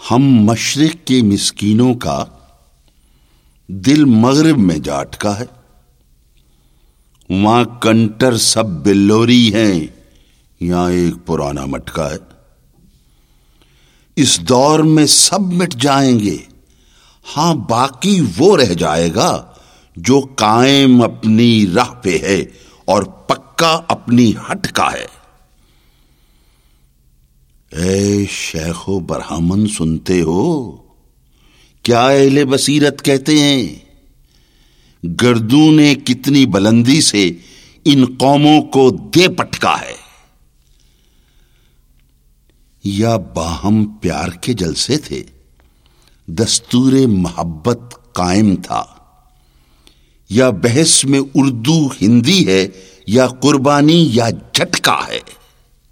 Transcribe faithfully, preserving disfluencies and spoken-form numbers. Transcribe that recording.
हम मशरिक के मिस्कीनों का दिल मगरिब में जा अटका है। वहां कंटर सब बिल्लोरी हैं, यहां एक पुराना मटका है। इस दौर में सब मिट जाएंगे, हां बाकी वो रह जाएगा जो कायम अपनी राह पे है और पक्का अपनी हट का है। ए शेखो बरहमन, सुनते हो क्या अहले बसीरत कहते हैं? गर्दू ने कितनी बुलंदी से इन कौमों को दे पटका है। या बाहम प्यार के जलसे थे, दस्तूरे मोहब्बत कायम था, या बहस में उर्दू हिंदी है, या कुर्बानी या झटका है।